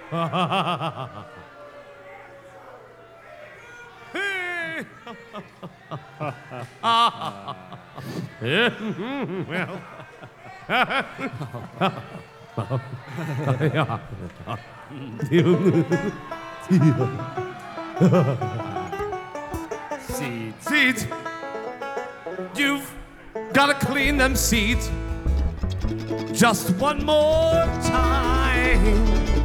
Well. Seeds. Seeds. You've gotta clean them seeds just one more time.